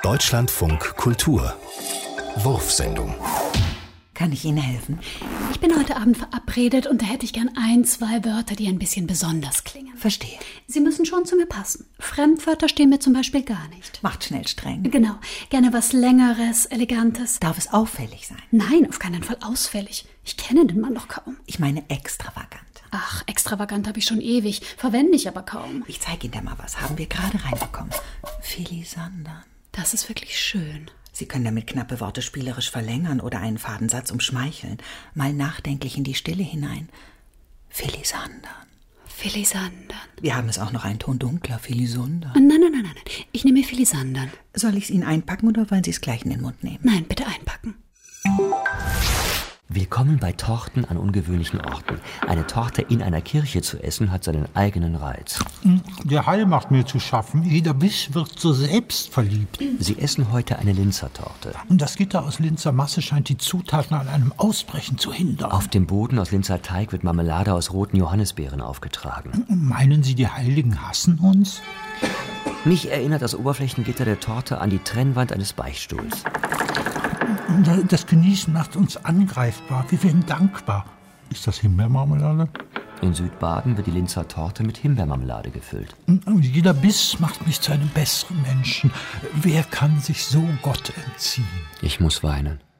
Deutschlandfunk Kultur Wurfsendung. Kann ich Ihnen helfen? Ich bin heute Abend verabredet und da hätte ich gern 1, 2 Wörter, die ein bisschen besonders klingen. Verstehe. Sie müssen schon zu mir passen. Fremdwörter stehen mir zum Beispiel gar nicht. Macht schnell streng. Genau. Gerne was Längeres, Elegantes. Darf es auffällig sein? Nein, auf keinen Fall ausfällig. Ich kenne den Mann doch kaum. Ich meine extravagant. Ach, extravagant habe ich schon ewig. Verwende ich aber kaum. Ich zeige Ihnen da mal was. Haben wir gerade reinbekommen. Filisandern. Das ist wirklich schön. Sie können damit knappe Worte spielerisch verlängern oder einen Fadensatz umschmeicheln. Mal nachdenklich in die Stille hinein. Filisandern. Filisandern. Wir haben es auch noch einen Ton dunkler. Filisandern. Nein. Ich nehme Filisandern. Soll ich es Ihnen einpacken oder wollen Sie es gleich in den Mund nehmen? Nein, bitte einpacken. Willkommen bei Torten an ungewöhnlichen Orten. Eine Torte in einer Kirche zu essen, hat seinen eigenen Reiz. Der Hall macht mir zu schaffen. Jeder Biss wird so selbstverliebt. Sie essen heute eine Linzer Torte. Und das Gitter aus Linzer Masse scheint die Zutaten an einem Ausbrechen zu hindern. Auf dem Boden aus Linzer Teig wird Marmelade aus roten Johannisbeeren aufgetragen. Meinen Sie, die Heiligen hassen uns? Mich erinnert das Oberflächengitter der Torte an die Trennwand eines Beichtstuhls. Das Genießen macht uns angreifbar. Wir werden dankbar. Ist das Himbeermarmelade? In Südbaden wird die Linzer Torte mit Himbeermarmelade gefüllt. Und jeder Biss macht mich zu einem besseren Menschen. Wer kann sich so Gott entziehen? Ich muss weinen.